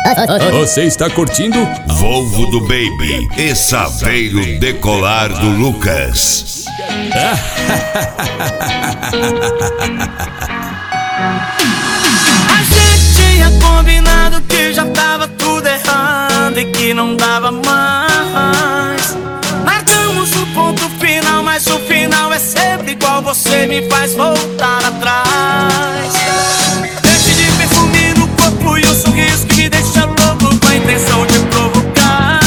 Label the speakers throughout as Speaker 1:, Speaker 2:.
Speaker 1: Você está curtindo
Speaker 2: Volvo do Baby e Saveiro Decolar do Lucas.
Speaker 3: A gente tinha combinado que já tava tudo errado e que não dava mais. Marcamos o ponto final, mas o final é sempre igual. Você me faz voltar atrás. Deixe de perfume no corpo e um sorriso que me deixa louco com a intenção de provocar.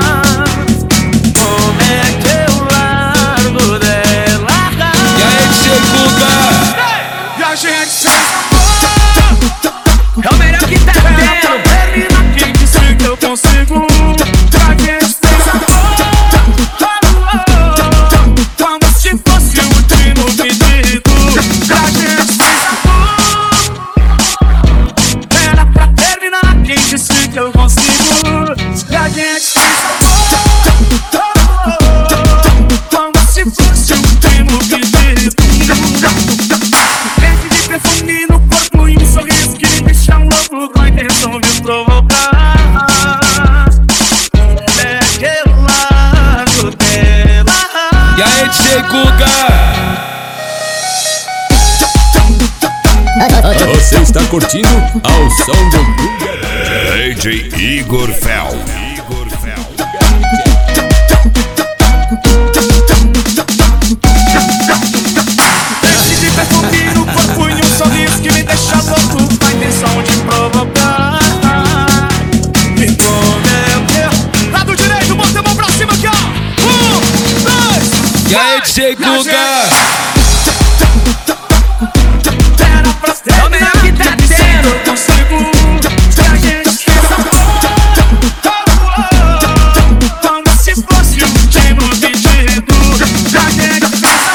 Speaker 3: Como é que eu largo dela?
Speaker 1: E aí, Seguga?
Speaker 3: E a gente se é o melhor que tá tendo. Termina aqui que sei que eu consigo. Pra gente fez amor, como se fosse o último pedido. Pra gente fez amor, era pra terminar aqui que sei que eu consigo. Pra gente fez amor, como se fosse o último pedido. Verde de perfume no corpo e um sorriso que me deixa louco com a intenção de provocar. É que eu largo dela.
Speaker 1: E aí, Seguga? Você está curtindo ao som do
Speaker 2: DJ Igor Fel.
Speaker 3: Verde de perfume no corpo e um sorriso que me deixa louco com a intenção de provocar. E como é que eu... Lado direito, bota a mão pra cima aqui, ó. 1, 2,
Speaker 1: E aí, Seguga?
Speaker 3: era pra ter o melhor que tá tendo. Eu consigo. A gente fez amor, como se fosse o último pedido. A gente fez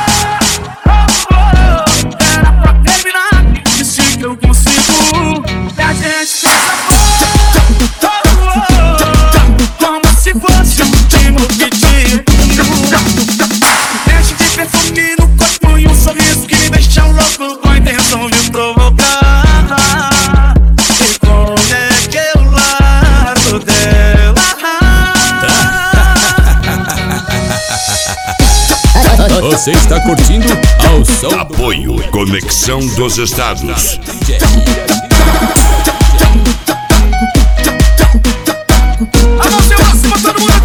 Speaker 3: amor, era pra terminar. Disse que eu consigo. A gente fez amor, como se fosse o último pedido. Deixe de perfume no corpo e um sorriso que me deixa louco com a intenção de provocar. E como é que eu largo dela?
Speaker 1: Você está curtindo ao som do
Speaker 2: Apoio Conexão dos Estados.
Speaker 3: A mão pra cima, todo mundo